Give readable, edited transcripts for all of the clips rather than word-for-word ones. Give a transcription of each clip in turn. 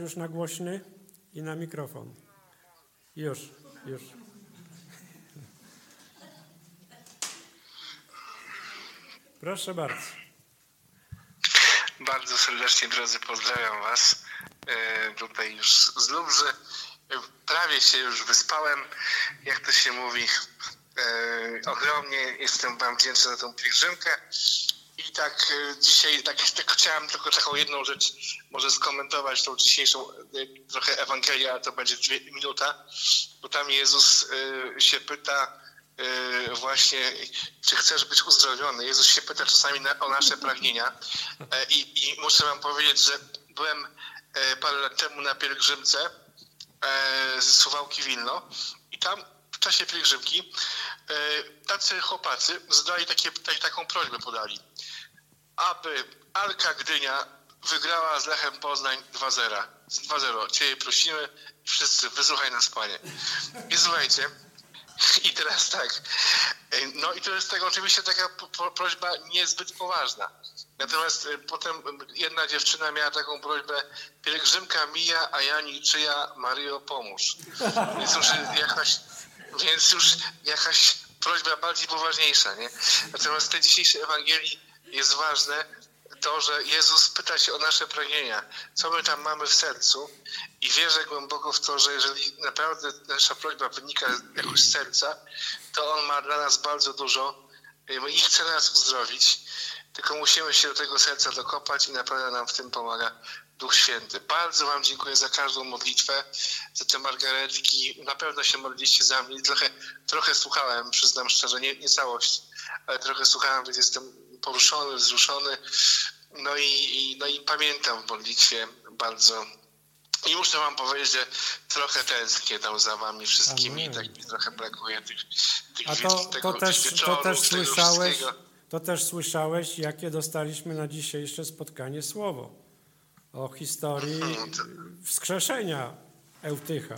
Już na głośny i na mikrofon. Już. Proszę bardzo. Bardzo serdecznie, drodzy, pozdrawiam Was. Tutaj już z Lubrzy. Prawie się już wyspałem, jak to się mówi. Ogromnie jestem Wam wdzięczny za tą pielgrzymkę. I tak dzisiaj tak chciałem tylko taką jedną rzecz może skomentować, tą dzisiejszą trochę Ewangelię, ale to będzie minuta, bo tam Jezus się pyta właśnie, czy chcesz być uzdrowiony. Jezus się pyta czasami o nasze pragnienia i muszę Wam powiedzieć, że byłem parę lat temu na pielgrzymce z Suwałki Wilno i tam w czasie pielgrzymki tacy chłopacy zadali taką prośbę podali, aby Arka Gdynia wygrała z Lechem Poznań 2-0. Ciebie prosimy, wszyscy, wysłuchaj nas, Panie. I słuchajcie, i teraz tak, no i to jest tak oczywiście taka prośba niezbyt poważna. Natomiast potem jedna dziewczyna miała taką prośbę, pielgrzymka mija, a ja niczyja, Maryjo pomóż. Więc już jakaś prośba bardziej poważniejsza, nie? Natomiast w tej dzisiejszej Ewangelii jest ważne to, że Jezus pyta się o nasze pragnienia, co my tam mamy w sercu i wierzę głęboko w to, że jeżeli naprawdę nasza prośba wynika jakoś z serca, to On ma dla nas bardzo dużo i chce nas uzdrowić, tylko musimy się do tego serca dokopać i naprawdę nam w tym pomaga Duch Święty. Bardzo Wam dziękuję za każdą modlitwę, za te margaretki. Na pewno się modliliście za mnie. Trochę słuchałem, przyznam szczerze, nie całość, ale trochę słuchałem, więc jestem poruszony, wzruszony. No i pamiętam w modlitwie bardzo. I muszę Wam powiedzieć, że trochę tęsknię tam za Wami wszystkimi. Amen. Tak mi trochę brakuje tych to też słyszałeś, jakie dostaliśmy na dzisiejsze spotkanie słowo o historii wskrzeszenia Eutycha.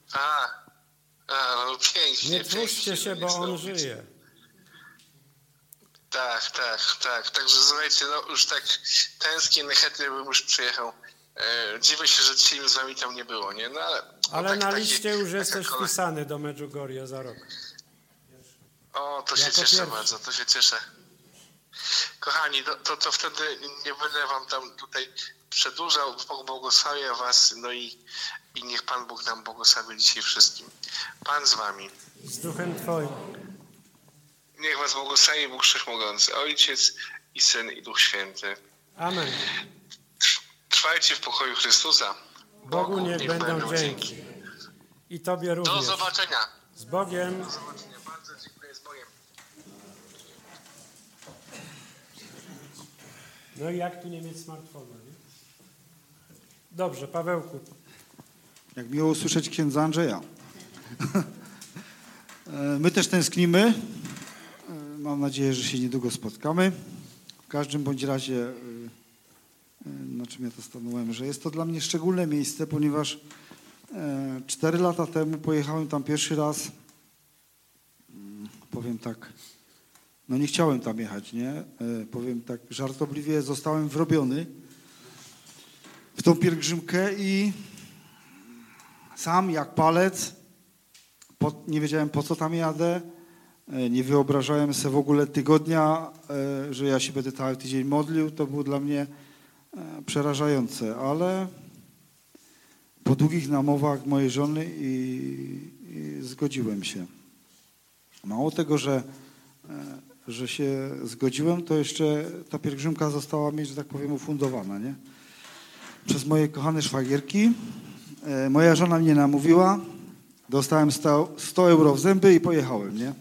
No pięknie. Nie tłuszczcie się, bo on żyje. Tak. Także słuchajcie, no już tak tęsknię, chętnie bym już przyjechał. Dziwię się, że dzisiaj z Wami tam nie było, nie? No, ale tak, na liście już jesteś wpisany do Medjugorje za rok. O, to się cieszę bardzo, to się cieszę. Kochani, to wtedy nie będę Wam tam tutaj przedłużał, błogosławię Was, no i niech Pan Bóg nam błogosławi dzisiaj wszystkim. Pan z Wami. Z duchem Twoim. Niech Was błogosławi Bóg Wszechmogący, Ojciec i Syn i Duch Święty. Amen. Trwajcie w pokoju Chrystusa. Bogu niech będą dzięki. I Tobie również. Do zobaczenia. Z Bogiem. Do zobaczenia. Bardzo dziękuję, z Bogiem. No i jak tu nie mieć smartfona, nie? Dobrze, Pawełku. Jak miło usłyszeć księdza Andrzeja. My też tęsknimy. Mam nadzieję, że się niedługo spotkamy. W każdym bądź razie, na czym ja to stanąłem, że jest to dla mnie szczególne miejsce, ponieważ 4 lata temu pojechałem tam pierwszy raz. Powiem tak, no nie chciałem tam jechać, nie? Powiem tak żartobliwie, zostałem wrobiony w tą pielgrzymkę i sam jak palec, nie wiedziałem, po co tam jadę. Nie wyobrażałem sobie w ogóle tygodnia, że ja się będę cały tydzień modlił. To było dla mnie przerażające, ale po długich namowach mojej żony i zgodziłem się. Mało tego, że się zgodziłem, to jeszcze ta pielgrzymka została mi, że tak powiem, ufundowana, nie? Przez moje kochane szwagierki. Moja żona mnie namówiła, dostałem 100 euro w zęby i pojechałem, nie?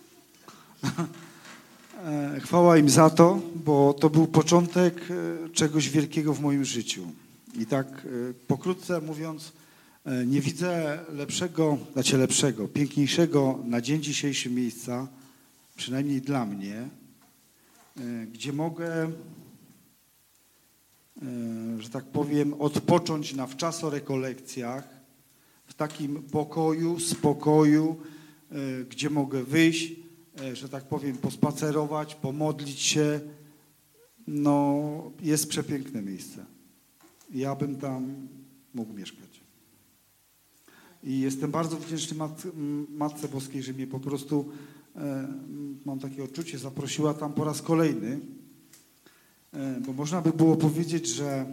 Chwała im za to, bo to był początek czegoś wielkiego w moim życiu. I tak pokrótce mówiąc, nie widzę lepszego, piękniejszego na dzień dzisiejszy miejsca, przynajmniej dla mnie, gdzie mogę, że tak powiem, odpocząć na wczasorekolekcjach, w takim pokoju, spokoju, gdzie mogę wyjść, że tak powiem, pospacerować, pomodlić się. No, jest przepiękne miejsce. Ja bym tam mógł mieszkać. I jestem bardzo wdzięczny Matce Boskiej, że mnie po prostu, mam takie odczucie, zaprosiła tam po raz kolejny, bo można by było powiedzieć,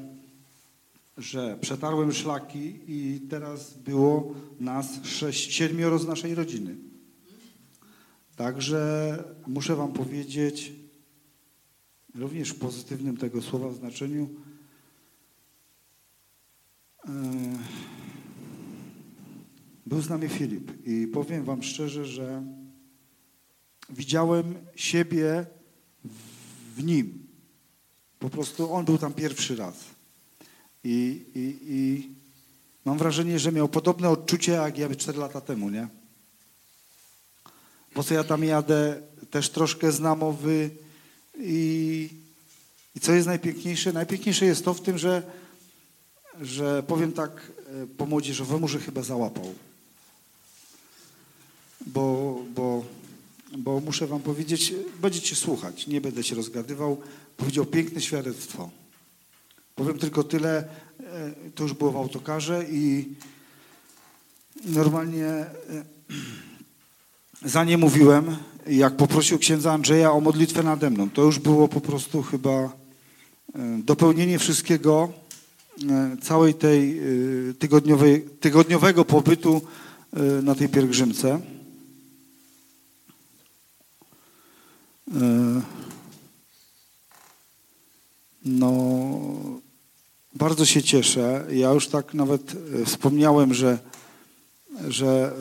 że przetarłem szlaki i teraz było nas 7 z naszej rodziny. Także muszę wam powiedzieć, również w pozytywnym tego słowa znaczeniu, był z nami Filip i powiem wam szczerze, że widziałem siebie w nim. Po prostu on był tam pierwszy raz. I mam wrażenie, że miał podobne odczucie jak ja 4 lata temu, nie? Po co ja tam jadę, też troszkę znam mowy i co jest najpiękniejsze? Najpiękniejsze jest to w tym, że powiem tak po młodzieżowemu, że chyba załapał. Bo muszę wam powiedzieć, będziecie słuchać, nie będę się rozgadywał, powiedział piękne świadectwo. Powiem tylko tyle, to już było w autokarze i normalnie za nie mówiłem, jak poprosił księdza Andrzeja o modlitwę nade mną. To już było po prostu chyba dopełnienie wszystkiego, całej tej tygodniowego pobytu na tej pielgrzymce. No, bardzo się cieszę. Ja już tak nawet wspomniałem, że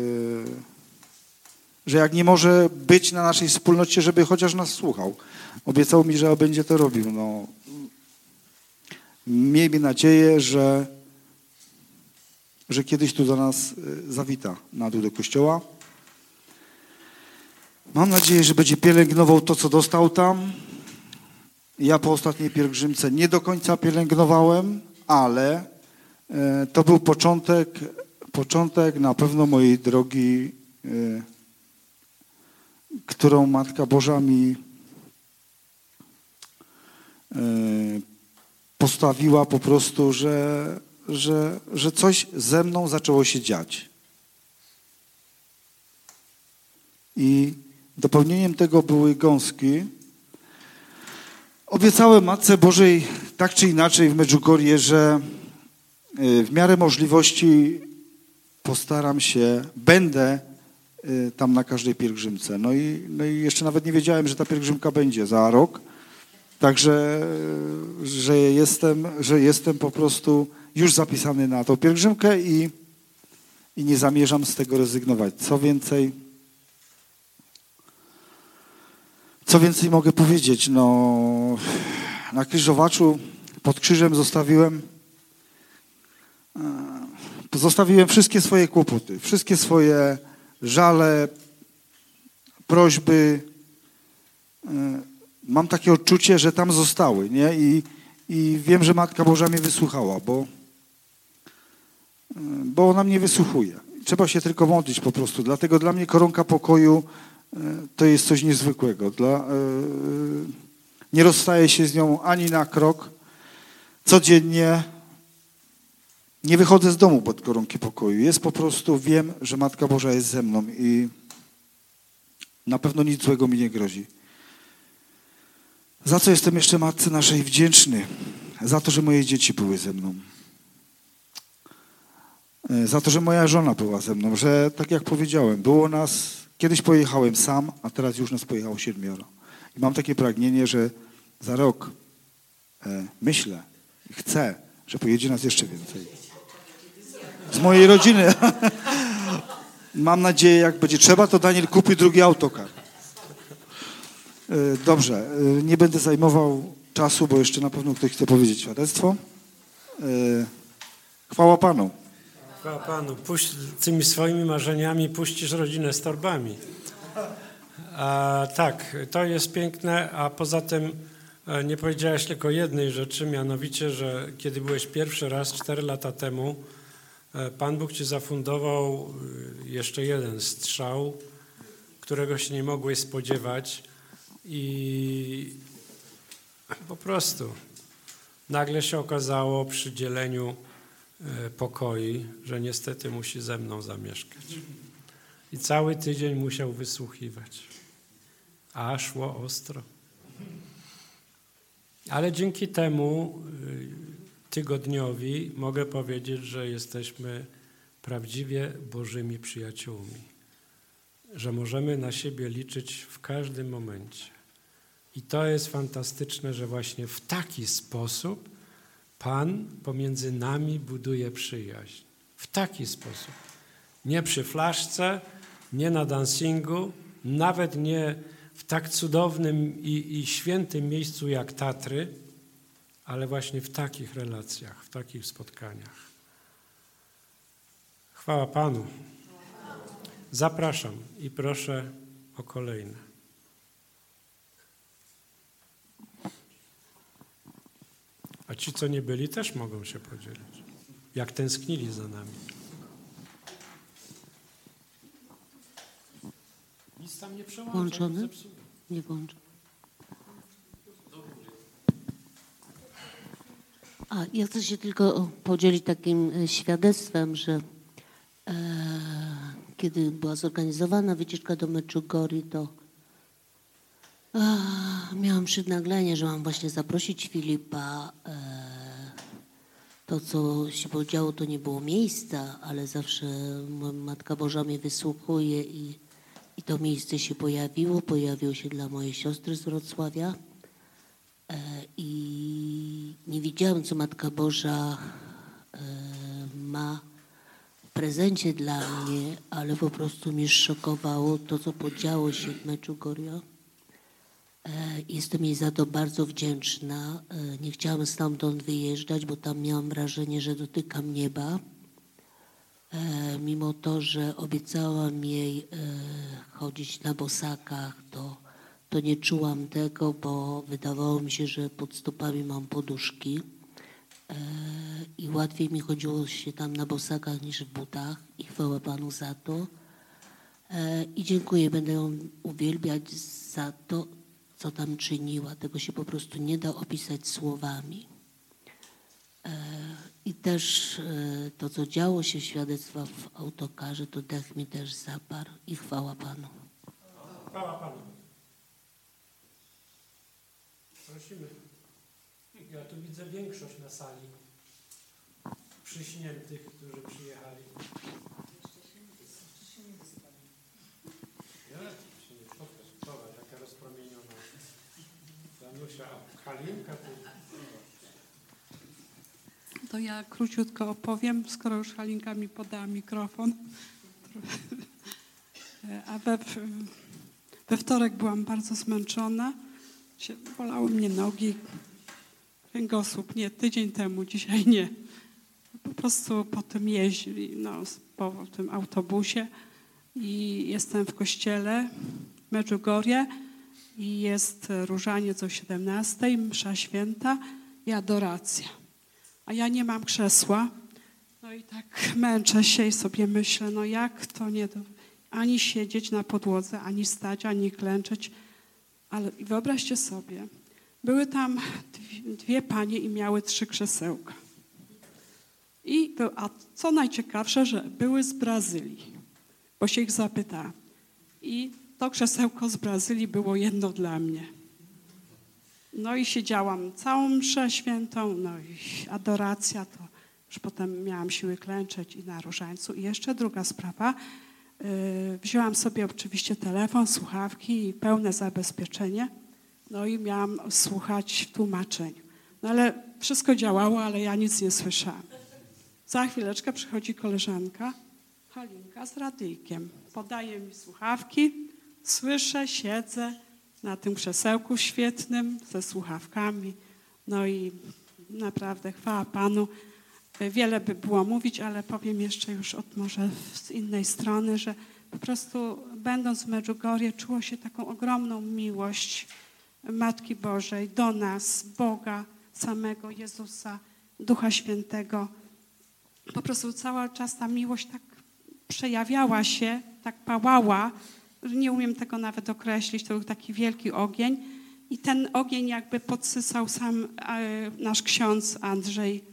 jak nie może być na naszej wspólnocie, żeby chociaż nas słuchał. Obiecał mi, że będzie to robił. No, miejmy nadzieję, że kiedyś tu do nas zawita na dół do kościoła. Mam nadzieję, że będzie pielęgnował to, co dostał tam. Ja po ostatniej pielgrzymce nie do końca pielęgnowałem, ale to był początek na pewno mojej drogi, którą Matka Boża mi postawiła po prostu, że coś ze mną zaczęło się dziać. I dopełnieniem tego były gąski. Obiecałem Matce Bożej tak czy inaczej w Medjugorje, że w miarę możliwości postaram się, będę tam na każdej pielgrzymce. No i jeszcze nawet nie wiedziałem, że ta pielgrzymka będzie za rok. Także, że jestem po prostu już zapisany na tą pielgrzymkę i nie zamierzam z tego rezygnować. Co więcej mogę powiedzieć? No, na krzyżowaczu pod krzyżem zostawiłem wszystkie swoje kłopoty, wszystkie swoje żale, prośby. Mam takie odczucie, że tam zostały, nie? I wiem, że Matka Boża mnie wysłuchała, bo ona mnie wysłuchuje. Trzeba się tylko modlić po prostu. Dlatego dla mnie koronka pokoju to jest coś niezwykłego. Nie rozstaję się z nią ani na krok. Codziennie nie wychodzę z domu pod koronki pokoju. Jest po prostu, wiem, że Matka Boża jest ze mną i na pewno nic złego mi nie grozi. Za co jestem jeszcze Matce naszej wdzięczny? Za to, że moje dzieci były ze mną. Za to, że moja żona była ze mną, że tak jak powiedziałem, było nas, kiedyś pojechałem sam, a teraz już nas pojechało 7. I mam takie pragnienie, że za rok myślę, chcę, że pojedzie nas jeszcze więcej. Z mojej rodziny. Mam nadzieję, jak będzie trzeba, to Daniel kupi drugi autokar. Dobrze, nie będę zajmował czasu, bo jeszcze na pewno ktoś chce powiedzieć świadectwo. Chwała Panu. Chwała Panu. Tymi swoimi marzeniami puścisz rodzinę z torbami. Tak, to jest piękne, a poza tym nie powiedziałeś tylko jednej rzeczy, mianowicie, że kiedy byłeś pierwszy raz 4 lata temu, Pan Bóg ci zafundował jeszcze jeden strzał, którego się nie mogłeś spodziewać i po prostu nagle się okazało przy dzieleniu pokoi, że niestety musi ze mną zamieszkać. I cały tydzień musiał wysłuchiwać. A szło ostro. Ale dzięki temu tygodniowi mogę powiedzieć, że jesteśmy prawdziwie Bożymi przyjaciółmi. Że możemy na siebie liczyć w każdym momencie. I to jest fantastyczne, że właśnie w taki sposób Pan pomiędzy nami buduje przyjaźń. W taki sposób. Nie przy flaszce, nie na dancingu, nawet nie w tak cudownym i świętym miejscu jak Tatry, ale właśnie w takich relacjach, w takich spotkaniach. Chwała Panu. Zapraszam i proszę o kolejne. A ci, co nie byli, też mogą się podzielić, jak tęsknili za nami. Nic tam nie przełącza. Włączony? Nie włączę. A ja chcę się tylko podzielić takim świadectwem, że kiedy była zorganizowana wycieczka do Medjugorje, to miałam przynaglenie, że mam właśnie zaprosić Filipa. To, co się podziało, to nie było miejsca, ale zawsze Matka Boża mnie wysłuchuje i to miejsce się pojawiło. Pojawiło się dla mojej siostry z Wrocławia. I nie wiedziałam, co Matka Boża ma w prezencie dla mnie, ale po prostu mnie szokowało to, co podziało się w Medjugorje. Jestem jej za to bardzo wdzięczna. Nie chciałam stamtąd wyjeżdżać, bo tam miałam wrażenie, że dotykam nieba. Mimo to, że obiecałam jej chodzić na bosakach, to nie czułam tego, bo wydawało mi się, że pod stopami mam poduszki i łatwiej mi chodziło się tam na bosakach niż w butach i chwała Panu za to. I dziękuję, będę ją uwielbiać za to, co tam czyniła. Tego się po prostu nie da opisać słowami. I też to, co działo się, świadectwa w autokarze, to dech mi też zaparł i chwała Panu. Chwała Panu. Prosimy. Ja tu widzę większość na sali przyśniętych, którzy przyjechali. Ja się nie spotkać, jaka rozpromieniona. Danusia, Halinka tu. To ja króciutko opowiem, skoro już Halinka mi podała mikrofon. A we wtorek byłam bardzo zmęczona. Bolały mnie nogi, kręgosłup. Nie, tydzień temu, dzisiaj nie. Po prostu po tym jeździ, po tym autobusie i jestem w kościele w Medjugorje i jest różaniec o 17:00, msza święta i adoracja. A ja nie mam krzesła, no i tak męczę się i sobie myślę, jak to nie, ani siedzieć na podłodze, ani stać, ani klęczeć. Ale wyobraźcie sobie, były tam dwie panie i miały 3 krzesełka. A co najciekawsze, że były z Brazylii, bo się ich zapytała. I to krzesełko z Brazylii było jedno dla mnie. No i siedziałam całą mszę świętą, no i adoracja, to już potem miałam siły klęczeć i na różańcu. I jeszcze druga sprawa, wzięłam sobie oczywiście telefon, słuchawki i pełne zabezpieczenie, no i miałam słuchać w tłumaczeniu. No ale wszystko działało, ale ja nic nie słyszałam. Za chwileczkę przychodzi koleżanka, Halinka z radyjkiem. Podaje mi słuchawki, słyszę, siedzę na tym krzesełku świetnym ze słuchawkami. No i naprawdę chwała Panu. Wiele by było mówić, ale powiem jeszcze już może z innej strony, że po prostu będąc w Medjugorje czuło się taką ogromną miłość Matki Bożej do nas, Boga, samego Jezusa, Ducha Świętego. Po prostu cały czas ta miłość tak przejawiała się, tak pałała, że nie umiem tego nawet określić. To był taki wielki ogień i ten ogień jakby podsysał sam nasz ksiądz Andrzej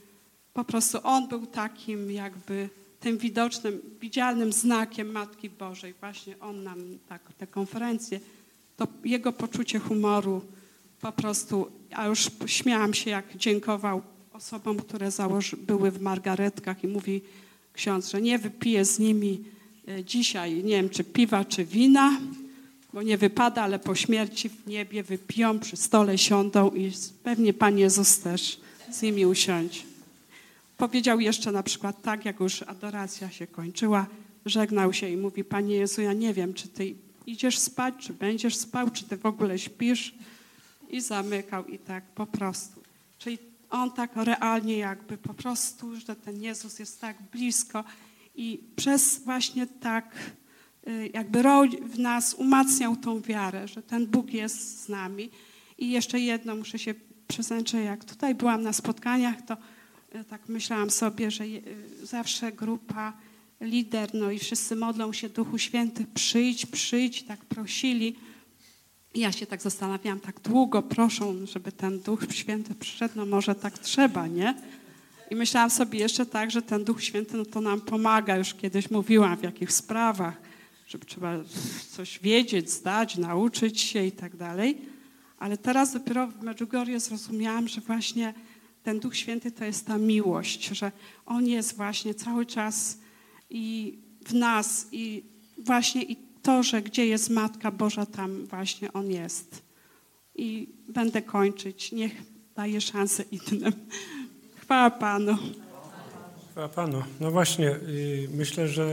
po prostu on był takim jakby tym widocznym, widzialnym znakiem Matki Bożej. Właśnie on nam tak, te konferencje, to jego poczucie humoru po prostu, a już śmiałam się, jak dziękował osobom, które były w margaretkach i mówi ksiądz, że nie wypije z nimi dzisiaj, nie wiem, czy piwa, czy wina, bo nie wypada, ale po śmierci w niebie wypiją, przy stole siądą i pewnie Pan Jezus też z nimi usiądzie. Powiedział jeszcze na przykład tak, jak już adoracja się kończyła, żegnał się i mówi, Panie Jezu, ja nie wiem, czy Ty idziesz spać, czy będziesz spał, czy Ty w ogóle śpisz? I zamykał i tak po prostu. Czyli on tak realnie jakby po prostu, że ten Jezus jest tak blisko i przez właśnie tak jakby w nas umacniał tą wiarę, że ten Bóg jest z nami. I jeszcze jedno, muszę się przyznać, że jak tutaj byłam na spotkaniach, to tak myślałam sobie, że zawsze grupa, lider, no i wszyscy modlą się Duchu Święty, przyjdź, tak prosili. I ja się tak zastanawiałam, tak długo proszą, żeby ten Duch Święty przyszedł, no może tak trzeba, nie? I myślałam sobie jeszcze tak, że ten Duch Święty, no to nam pomaga, już kiedyś mówiłam w jakich sprawach, żeby trzeba coś wiedzieć, zdać, nauczyć się i tak dalej. Ale teraz dopiero w Medjugorje zrozumiałam, że właśnie ten Duch Święty to jest ta miłość, że On jest właśnie cały czas i w nas i właśnie i to, że gdzie jest Matka Boża, tam właśnie On jest. I będę kończyć. Niech daje szansę innym. Chwała Panu. Chwała Panu. No właśnie, myślę, że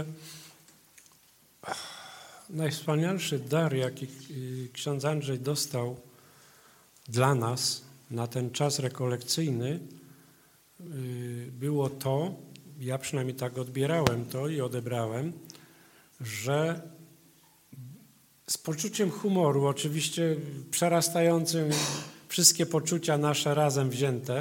najwspanialszy dar, jaki ksiądz Andrzej dostał dla nas na ten czas rekolekcyjny, było to, ja przynajmniej tak odbierałem to i odebrałem, że z poczuciem humoru, oczywiście przerastającym wszystkie poczucia nasze razem wzięte,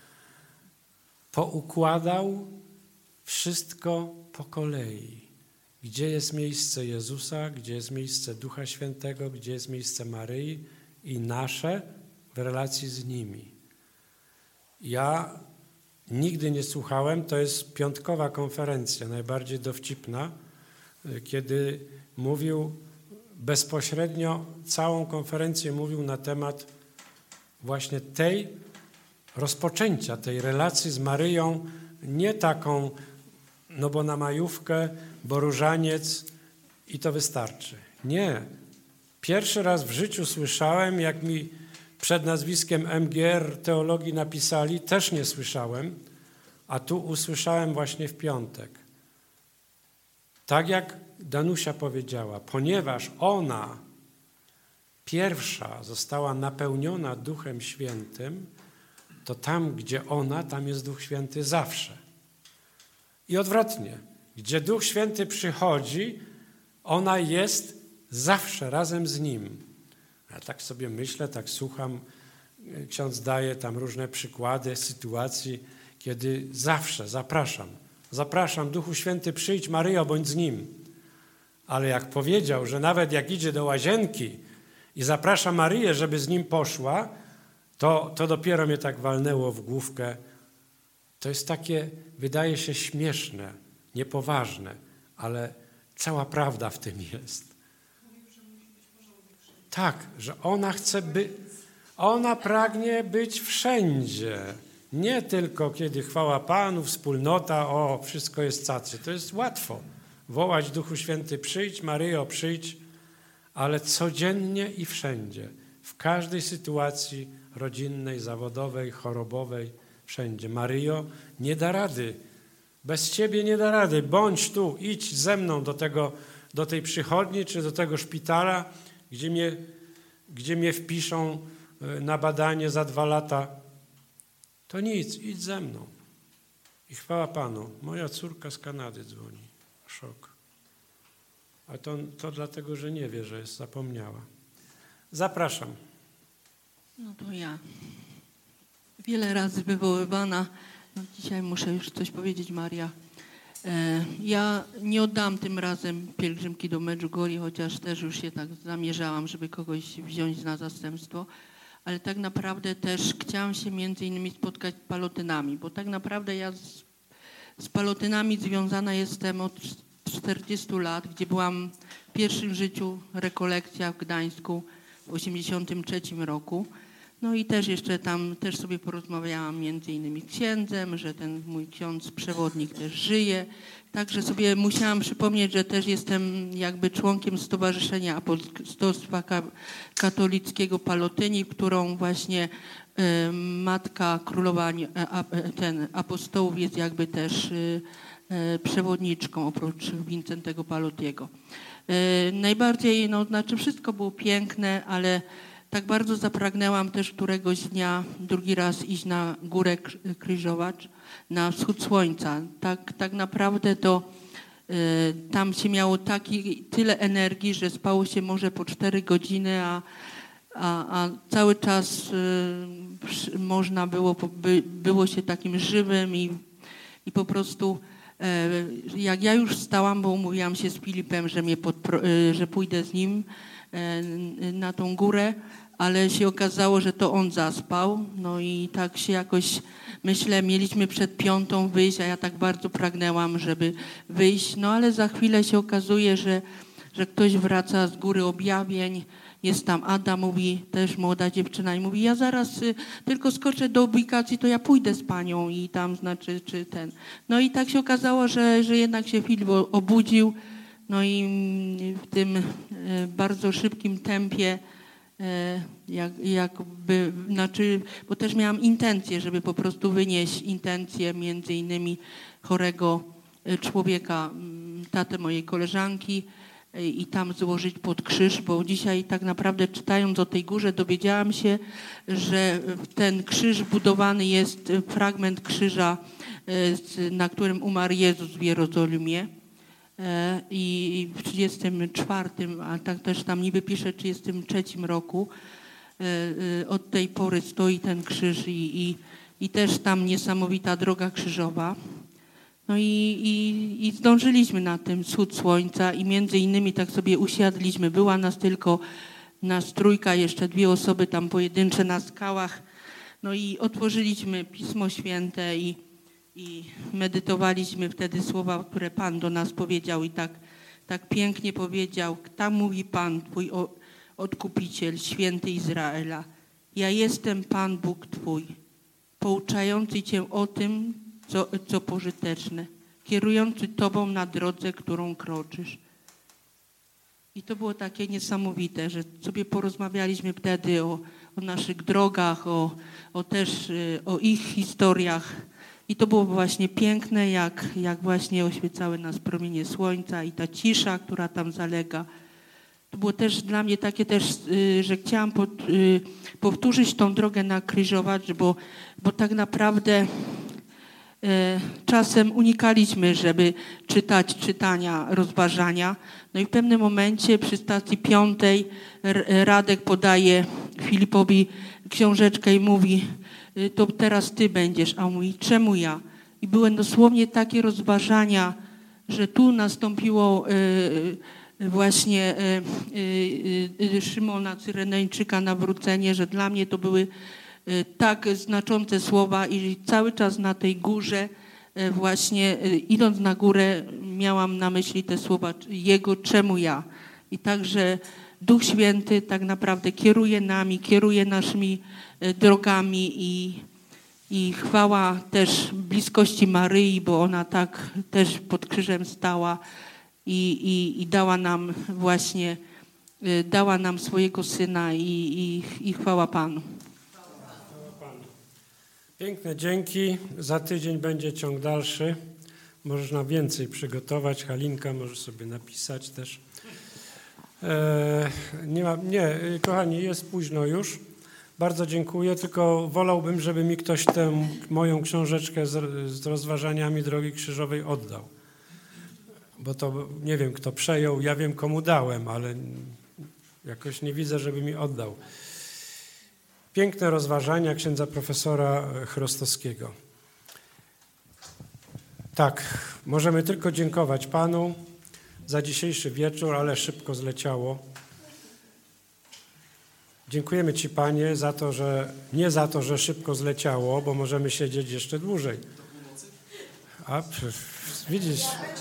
poukładał wszystko po kolei. Gdzie jest miejsce Jezusa, gdzie jest miejsce Ducha Świętego, gdzie jest miejsce Maryi i nasze w relacji z nimi. Ja nigdy nie słuchałem, to jest piątkowa konferencja, najbardziej dowcipna, kiedy mówił bezpośrednio, całą konferencję mówił na temat właśnie rozpoczęcia tej relacji z Maryją, nie taką, no bo na majówkę, bo różaniec i to wystarczy. Nie. Pierwszy raz w życiu słyszałem, jak mi przed nazwiskiem MGR teologii napisali, też nie słyszałem, a tu usłyszałem właśnie w piątek. Tak jak Danusia powiedziała, ponieważ ona pierwsza została napełniona Duchem Świętym, to tam, gdzie ona, tam jest Duch Święty zawsze. I odwrotnie, gdzie Duch Święty przychodzi, ona jest zawsze razem z Nim. Ja tak sobie myślę, tak słucham, ksiądz daje tam różne przykłady sytuacji, kiedy zawsze zapraszam, Duchu Święty, przyjdź, Maryjo, bądź z Nim. Ale jak powiedział, że nawet jak idzie do łazienki i zaprasza Maryję, żeby z Nim poszła, to dopiero mnie tak walnęło w główkę. To jest takie, wydaje się śmieszne, niepoważne, ale cała prawda w tym jest. Tak, że ona pragnie być wszędzie. Nie tylko kiedy chwała Panu, wspólnota, wszystko jest cacy. To jest łatwo wołać Duchu Święty, przyjdź, Maryjo, przyjdź, ale codziennie i wszędzie, w każdej sytuacji rodzinnej, zawodowej, chorobowej, wszędzie. Maryjo, nie da rady. Bez Ciebie nie da rady. Bądź tu, idź ze mną do tej przychodni czy do tego szpitala, gdzie mnie wpiszą na badanie za 2 lata. To nic, idź ze mną. I chwała Panu. Moja córka z Kanady dzwoni. Szok. A to dlatego, że nie wie, że jest zapomniała. Zapraszam. No to ja. Wiele razy wywoływana. No dzisiaj muszę już coś powiedzieć, Maria. Ja nie oddam tym razem pielgrzymki do Medjugorje, chociaż też już się tak zamierzałam, żeby kogoś wziąć na zastępstwo, ale tak naprawdę też chciałam się między innymi spotkać z palotynami, bo tak naprawdę ja z palotynami związana jestem od 40 lat, gdzie byłam w pierwszym życiu rekolekcja w Gdańsku w 1983 roku. No i też jeszcze tam też sobie porozmawiałam między innymi z księdzem, że ten mój ksiądz przewodnik też żyje. Także sobie musiałam przypomnieć, że też jestem jakby członkiem Stowarzyszenia Apostolstwa Katolickiego Palotyni, którą właśnie Matka Królowa Apostołów jest jakby też przewodniczką oprócz Wincentego Palotiego. Najbardziej, no znaczy wszystko było piękne, ale tak bardzo zapragnęłam też któregoś dnia drugi raz iść na Górę Krzyżowacz, na wschód słońca. Tak naprawdę to tam się miało tyle energii, że spało się może po 4 godziny, a cały czas można było się takim żywym i po prostu jak ja już wstałam, bo umówiłam się z Filipem, że pójdę z nim na tą górę, ale się okazało, że to on zaspał. No i tak się jakoś, myślę, mieliśmy przed 5 wyjść, a ja tak bardzo pragnęłam, żeby wyjść. No ale za chwilę się okazuje, że ktoś wraca z góry objawień. Jest tam Ada, mówi, też młoda dziewczyna i mówi, ja zaraz tylko skoczę do ubikacji, to ja pójdę z panią i tam znaczy, czy ten. No i tak się okazało, że jednak się Filip obudził. No i w tym bardzo szybkim tempie, jakby, znaczy, bo też miałam intencję, żeby po prostu wynieść intencję między innymi chorego człowieka, tatę mojej koleżanki i tam złożyć pod krzyż, bo dzisiaj tak naprawdę czytając o tej górze dowiedziałam się, że ten krzyż budowany jest fragment krzyża, na którym umarł Jezus w Jerozolimie. I w 34, a tak też tam niby pisze 33 roku, od tej pory stoi ten krzyż i też tam niesamowita droga krzyżowa. No i zdążyliśmy na ten wschód słońca i między innymi tak sobie usiadliśmy. Była nas tylko nas 3, jeszcze 2 osoby tam pojedyncze na skałach. No i otworzyliśmy Pismo Święte i medytowaliśmy wtedy słowa, które Pan do nas powiedział i tak pięknie powiedział. Tam mówi Pan, Twój Odkupiciel, Święty Izraela. Ja jestem Pan Bóg Twój, pouczający Cię o tym, co pożyteczne, kierujący Tobą na drodze, którą kroczysz. I to było takie niesamowite, że sobie porozmawialiśmy wtedy o naszych drogach, o ich historiach. I to było właśnie piękne, jak właśnie oświecały nas promienie słońca i ta cisza, która tam zalega. To było też dla mnie takie też, że chciałam powtórzyć tą drogę na Krzyżowacz, bo tak naprawdę czasem unikaliśmy, żeby czytać czytania, rozważania. No i w pewnym momencie przy stacji 5 Radek podaje Filipowi książeczkę i mówi, to teraz ty będziesz, a on mówi, czemu ja? I były dosłownie takie rozważania, że tu nastąpiło właśnie Szymona Cyrenejczyka nawrócenie, że dla mnie to były tak znaczące słowa i cały czas na tej górze właśnie idąc na górę miałam na myśli te słowa Jego, czemu ja? I także Duch Święty tak naprawdę kieruje nami, kieruje naszymi drogami i chwała też bliskości Maryi, bo ona tak też pod krzyżem stała i dała nam właśnie, dała nam swojego Syna i chwała Panu. Piękne dzięki. Za tydzień będzie ciąg dalszy. Można więcej przygotować. Halinka może sobie napisać też. Kochani, jest późno już. Bardzo dziękuję, tylko wolałbym, żeby mi ktoś tę moją książeczkę z rozważaniami Drogi Krzyżowej oddał. Bo to nie wiem, kto przejął, ja wiem, komu dałem, ale jakoś nie widzę, żeby mi oddał. Piękne rozważania księdza profesora Chrostowskiego. Tak, możemy tylko dziękować Panu za dzisiejszy wieczór, ale szybko zleciało. Dziękujemy Ci, Panie, za to, że nie za to, że szybko zleciało, bo możemy siedzieć jeszcze dłużej. A widzisz,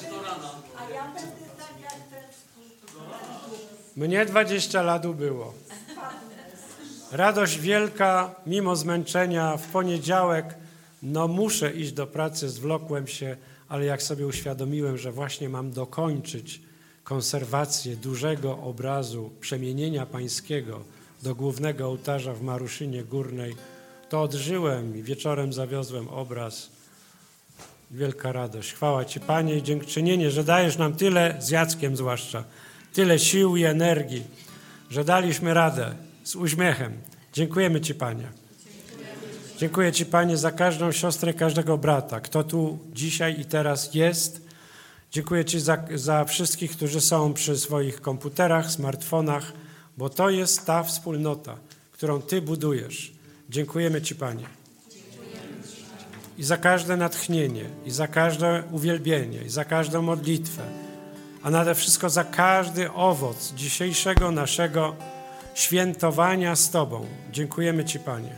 mnie 20 lat było. Radość wielka, mimo zmęczenia, w poniedziałek, no muszę iść do pracy, zwlokłem się, ale jak sobie uświadomiłem, że właśnie mam dokończyć konserwację dużego obrazu Przemienienia Pańskiego do głównego ołtarza w Maruszynie Górnej, to odżyłem i wieczorem zawiozłem obraz. Wielka radość. Chwała Ci, Panie, i dziękczynienie, że dajesz nam tyle, z Jackiem zwłaszcza, tyle sił i energii, że daliśmy radę z uśmiechem. Dziękujemy Ci, Panie. Dziękuję Ci, Panie, za każdą siostrę, każdego brata, kto tu dzisiaj i teraz jest. Dziękuję Ci za wszystkich, którzy są przy swoich komputerach, smartfonach, bo to jest ta wspólnota, którą Ty budujesz. Dziękujemy Ci, Panie. I za każde natchnienie, i za każde uwielbienie, i za każdą modlitwę, a nade wszystko za każdy owoc dzisiejszego naszego świętowania z Tobą. Dziękujemy Ci, Panie.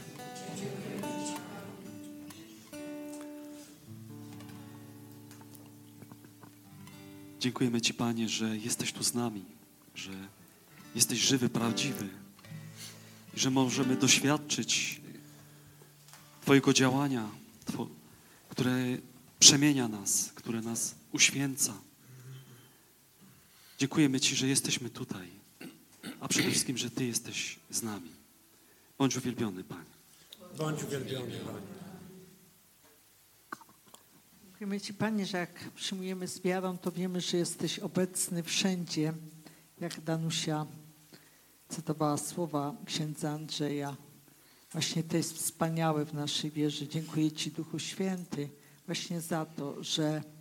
Dziękujemy Ci, Panie, że jesteś tu z nami, że jesteś żywy, prawdziwy i że możemy doświadczyć Twojego działania, które przemienia nas, które nas uświęca. Dziękujemy Ci, że jesteśmy tutaj, a przede wszystkim, że Ty jesteś z nami. Bądź uwielbiony, Panie. Bądź uwielbiony, Panie. Dziękujemy Ci, Panie, że jak przyjmujemy z wiarą, to wiemy, że jesteś obecny wszędzie, jak Danusia cytowała słowa księdza Andrzeja. Właśnie to jest wspaniałe w naszej wierze. Dziękuję Ci, Duchu Święty, właśnie za to, że